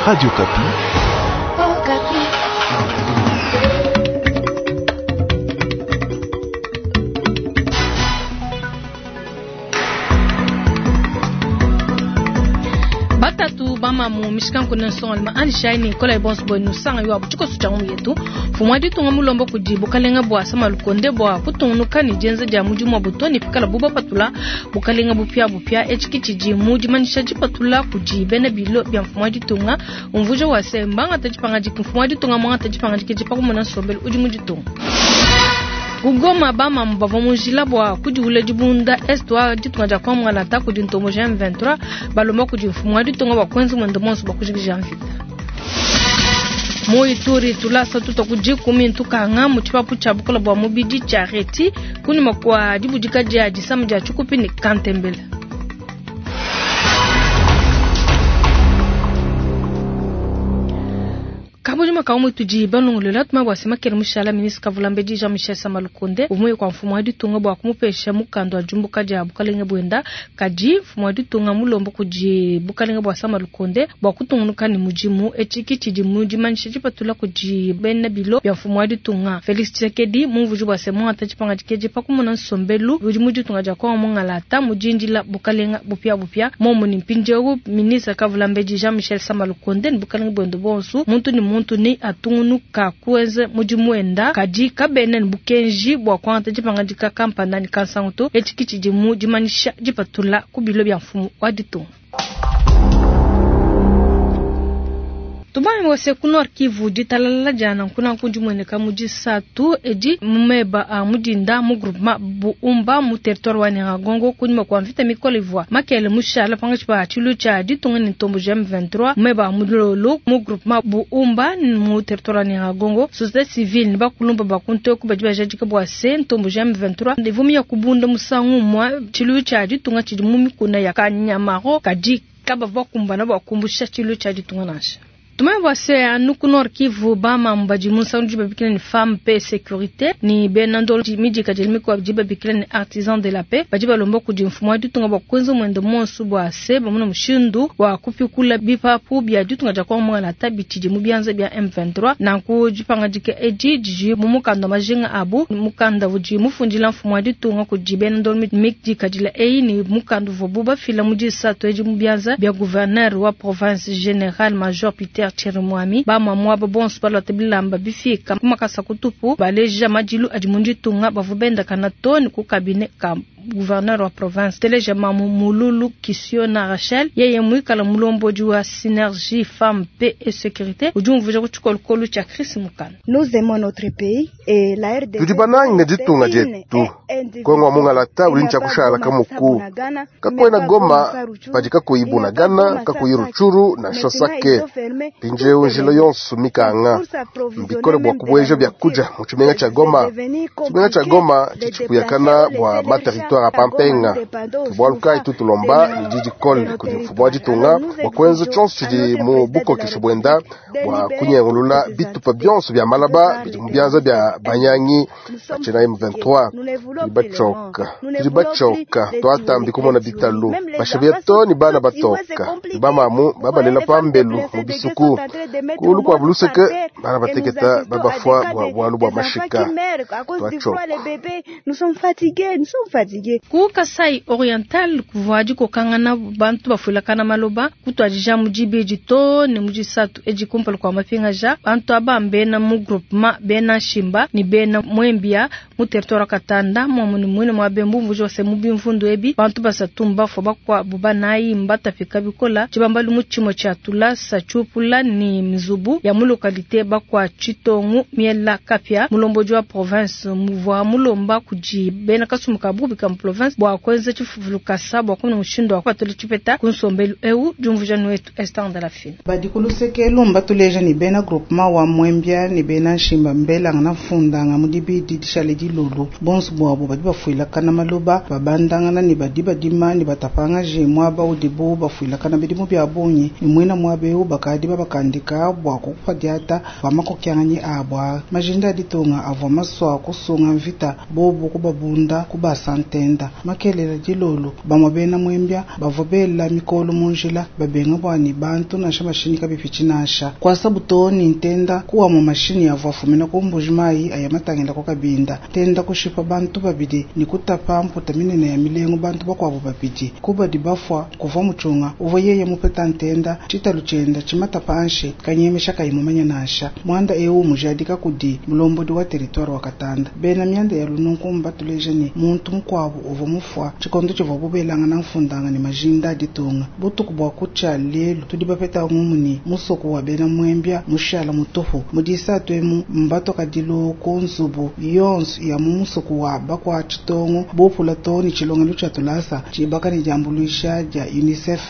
Radio Kapi. Oh, Kapi. Batatu bama mu mishikan kuna songa lima ani shaini kola ibons boy nusanga yo abuchiko suchangu yetu fumwadi tunga mulombo kujibu kalenga bwa sama lukonde bwa kutunu kani jenza ja muji mwa butoni pikala buba patula bukalenga bupya echikiti muji manisha jipatula kujibene bilo bya fumwadi tunga umvujo wa sembanga tajipanga jikufumwadi tunga mwanga tajipanga jikijipa kumona sombele uji muji tunga Ugoma bama mbavo mujila bwa kujiwule jibunda estwa jitunga jakwa mwanata kujintomo jem 23 balomba kujifumwa ditunga bakwenzi mwendomonso bakujigija mvita Moi turi tulasa tutakujikumi ntukanga muchipapu chabukola bwa mubidi chareti kuni makwa dibujika jaji samja chukupi ni kantembele Kabujima kaumu tujiba nungulela tuma wasema kere mushala ministre Kavulambeji Jean-Michel Samalukonde umuye kwa mfumo hadi tunga bwa kumupesha mukando wa jumbo kaja bukalenga bwenda kaji mfumo hadi tunga mulombo kuji bukalenga bwa Samalukonde bwa kutungunuka ni mujimu echiki chijimuji manisha jipatula kuji bena bilo ya mfumo hadi tunga Felix Tshisekedi mvuju bwa semo atachipanga jikeje pakumuna nsombelu ujimuji tunga jakwa mungalata mujinjila bukalenga bupya momo ni mpinjewu ministre Kavulambeji Jean-Michel Samalukonde bukalenga bwendo bonsu muntu ni atungunu ka kuenze mujimwenda kaji kabenen bukenji bwa kwanta jipanga jika kampana ni kansanguto etikichi jimu jimanisha jipatula kubilo bya mfumu waditu Tubani wase kunor Kivu jitalala jana kuna kunjumwene kamuji satu eji mmeba mujinda mu groupement bu umba mu territoire wani Gongo kunyuma kwa mvita mikolivwa makele mushala pangachipa chilu cha ditungani tombo jem 23 mmeba mudlolo mu groupement bu umba mu territoire wani Gongo société civile ni bakulumba bakunto kubajiba jajika bwa sen tombo jem 23 ndivumi ya kubunda musangu mwa chilu cha ditunga chidumumi kuna yakanyamaro kaji kaba bakumbana bakumbusha chilu cha ditunganasha Tumeba se anuku Nord Kivu bama mbaji munsa unjiba bikile ni femme paix sécurité ni benando miji kajelimi kwa jiba bikile ni artisan de la paix bajiba lombo kujimfumwa ditunga bakwenzo mwendo monsu bwa se bamuno mshindu wa kupikula bipapu bya ditunga jakwa mwana tabitiji mubyanza bya M23 na kujipanga jike ejiji mumukanda majinga abu mukanda vuji mufunjila mfumwa ditunga kujibenando miji kajila ni mukanda vobuba fila muji sato eji mubyanza bya gouverneur wa province général major Peter Chirimwami ba mamwa babonsu balotebilamba bifika kumakasa kutupu baleja majilu ajimunji tunga bavubenda kanatoni ku cabinet ka gouverneur wa province teleja mamu mululu Kisiona Rachel yeye muikala mulombo jua synergie femme paix et sécurité ujumvuja kuchukolukolu cha Chris Mukana Nous aimons notre pays et la RDC tujibananga jitunga jetu kongo mungalata ulincha kushala kamuku kakwena Goma pajika kuibuna Gana kakuyiruchuru na shosake pinje unjilo yonsu mikanga mbikole bwa kubwejo bya kuja muchimenga cha Goma chichipuyakana bwa materitoire apampenga tubwaluka itutulomba ni jiji kol kujifubwa jitunga bakwenzo chonsu chidi mu buko kishubwenda bwa kunyengulula bitupa byonsu bya malaba bijumubyanza bya banyanyi achina M23 tulibachoka twatambi kumona bitalu bashabieto ni bana batoka bamamu babalela pambelu mubisuku kulu kwa buluseke bana bateketa babafwa bwalu bwa mashika twachoka nous sommes fatigués ku Kasai Oriental kuvaji ko kangana bantu bafulakana maloba kutwajija mujibe jito ni mujisatu eji kumpala kwa mapinga ja bantu abambe na mu groupement bena shimba ni bena mwembia mu territoire Katanda momuni mwene mwabembu mvujo se mubimfundu ebi bantu basatumba fo bakwa bubanayi mbata fika bikola chibambalu muchimo cha tulasa chupula ni mzubu ya mu localité bakwa Chitongu miela kapya mulombojo wa province muvwa mulomba kuji bena kasumuka bubi kam province bwa kwenza chifuluka sabo kwa mshindo kwa tole chipeta kunsombelu jumvuja nwetu estanda la fin badikulu sekelo mbatuleja ni bena groupement wa mwembia ni bena shimba mbela ngana fundanga mudibi didishale dilulu bonsu bwabo badiba fuila kana maloba babandanga na ni badiba dima ni batapanga je mwaba udibo bafuila kana bidimu bya bonyi ni mwena mwabe bakadiba bakandika bwa kokupadiata bamako kyanyi abwa majinda ditonga avoma swa kusunga mvita bobo kubabunda kuba sante ntenda makelela dilolo bamobena mwembya bavobela mikolo munjila babenga bwani bantu nasha mashini kabipichinasha kwa sabutoni ntenda kuwa mu mashini ya vafumina kumbujimayi ayamatangela kwa kabinda tenda kushipa bantu babidi nikutapa mputa minene ya milengo bantu bakwabo babidi kuba dibafwa kuva muchunga uvoyeye mupeta ntenda chitaluchenda chimatapa anshe kanyemesha kayimumanya nasha mwanda mujadika kudi mulombodi wa territoire wa Katanda bena myanda ya lununkumba tulejeni muntu mkwabo uvo mufwa chikondo chivo bubelanga na mfundanga ni majinda ditunga butuku bwa kucha lelo tudibapeta ngumuni musoko wa bena mwembya mushala mutoho mudisa twemu mbato kadilo konzubu yonsu ya musoko wa bakwa chitongo bopula toni chilonga lucha tulasa chibaka ni jambulisha ja UNICEF.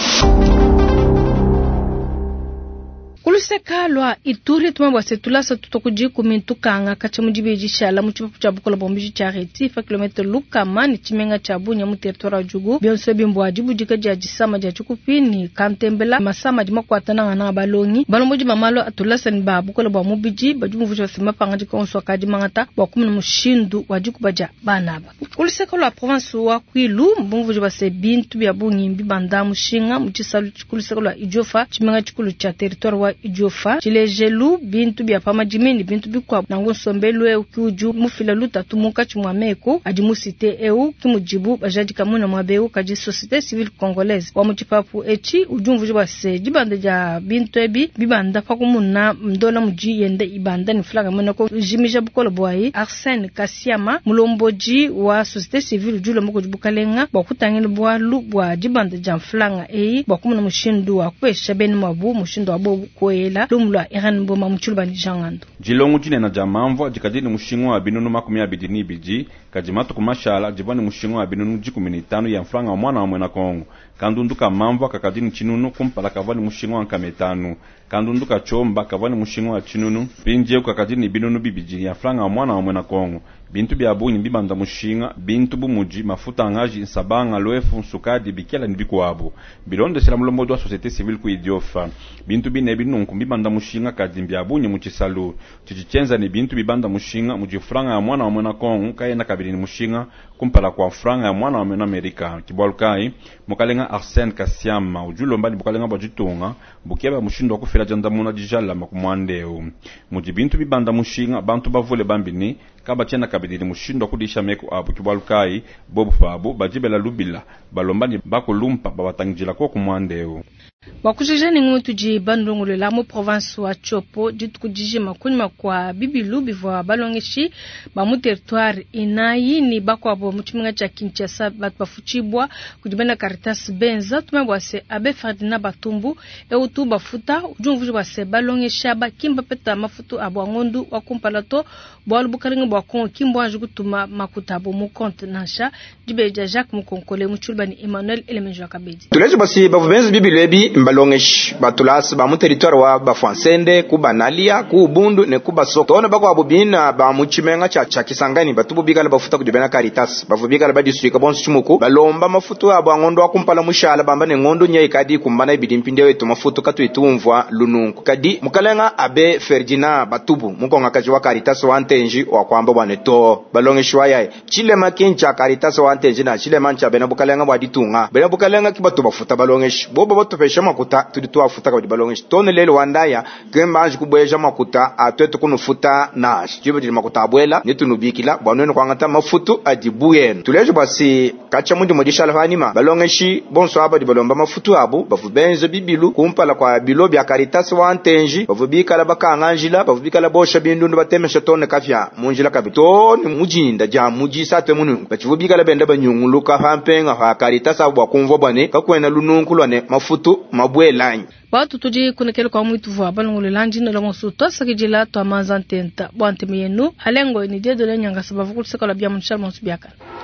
Kulusekalwa Ituri tumabwa setulasa tutokuji kumintukanga kacha mujibeji shala muchipapu cha bukola bombiji cha reti fa kilometer lukama ni chimenga cha bunya mu territoire jugu bionso bimbo ajibu jika jaji sama ja chukupini kantembela masama jima kwatana na balongi balomboji mamalo atulasa ni ba bukola bo mubiji bajumu vujo sima panga jika onso kaji mangata wakumna mushindu wajiku baja banaba kulusekalwa province wa Kwilu mbungujo base bintu bya bunyimbi banda mushinga muchisalu kulusekalwa Idiofa chimenga chikulu cha territoire wa Idiofa chilejelu bintu bya pama jimini bintu bikwa nango sombelwe ukiuju mufila luta tumuka chimwameko ajimusite eu kimujibu bajaji kamuna mwabeu kaji société civile congolaise wa muchipapu echi ujumvujo base jibanda ja bintu ebi bibanda fakumuna mdola muji yende ibanda ni flaga monako jimija bukola boyi Arsène Kasiama mulomboji wa société civile julo moko jibukalenga bakutangile bwa lu bwa jibanda ja flanga bakumuna mushindu wa kwesha ben mabu mushindu abo koela lumlwa iran mboma mchulba ni jangando jilongu jine na jamamvo jikadini mushingo wa binunu makumi abidini biji kajimatu kumashala jibani mushingo wa binunu jikuminitanu ya mfranga wa mwana wa mwena Kongo kandunduka mamvo kakadini chinunu kumpala kavani mushingo wa nkametanu kandunduka chomba kavani mushingo wa chinunu pinje kakadini binunu bibiji ya mfranga wa mwana wa mwena Kongo bintu bya bunyi bibanda mushinga bintu bumuji mafuta ngaji nsabanga loefu nsukadi bikela nibikuabo bilonde sela mulombodo wa société civile ku Idiofa bintu bine binunku bibanda mushinga kadimbya bunyi muchisalu chichichenza ni bintu bibanda mushinga mujifranga ya mwana wa mwena Kongo kaena kabili ni mushinga kumpala kwa franga ya mwana wa mwena Amerika kibolkai mukalenga Arsène Kasiama ujulo mbali mukalenga bajitunga bukiaba mushindo wa kufela jandamuna dijala makumwandeo mujibintu bibanda mushinga bantu bavule bambini kaba chena kabidini mushindo kudisha meko abu kibalukai bobu fabu bajibela lubila balombani bakulumpa babatangijila kwa kumwandeo wakujijani ngutu ji bandungulu la mu province wa Chopo jitukujiji makunyima kwa bibilu bivwa balongeshi ba mu territoire inayi ni bakwa bo muchiminga cha Kinshasa batbafuchibwa kujibana Caritas Benza tumebwase abe Ferdinand Batumbu eutu bafuta ujumvujo base balongesha ba kimba peta mafutu abwangondu wakumpalato bwalubukalinga bwakon kimbwanje gutuma makutabo mu compte nasha jibeja Jacques Mukonkole muchulbani Emmanuel Elemenjo Kabedi tuleje basi bavubenzi bibilu ebi mbalongesh batulas ba mu territoire wa Bafansende kubanalia ku Bundu ne kubasoko tona bako abubina ba mu chimenga cha Kisangani batububikala bafuta kujibena Caritas bavubikala ba district bonso chumuku balomba mafutu abo ngondo akumpala mushala bamba ne ngondo nyai kadi kumbana ibidimpinde wetu mafutu katuitumvwa lununku kadi mukalenga abe Ferdinand Batubu mukonga kaji wa Caritas wa Ntenji wa kwamba bwaneto balongeshwa yae chile makincha Caritas wa Ntenji na chile mancha bena bukalenga bwa ditunga bena bukalenga kibatu bafuta balongesh bobo batopesha makuta tuditu afuta ka balongesh tone lelo wandaya kemba anji kubweja makuta atwetu kunufuta nash jibo jili makuta abwela nitunubikila bwanwenu kwangata mafutu adibuyen tulejo basi kacha mundi modisha alfanima balongeshi bonso aba di balomba mafutu abu bavubenzo bibilu kumpala kwa bilo bya Caritas wa Ntenji bavubikala bakanganjila bavubikala bosha bindundu batemesha tone kafya munjila kabito ni mujinda ja mujisa temunu bachivubikala benda banyunguluka hampenga ha Caritas abo kumvo bane kakwena lununkulwane mafutu mabwelanyi watu tuji kunekele kwa mwitu vwa balungulu lanji na longo suto sakijila to amazantenta bwante miyenu alengo ni dedo le nyanga sababu kuliseka la bia mshal monsu biaka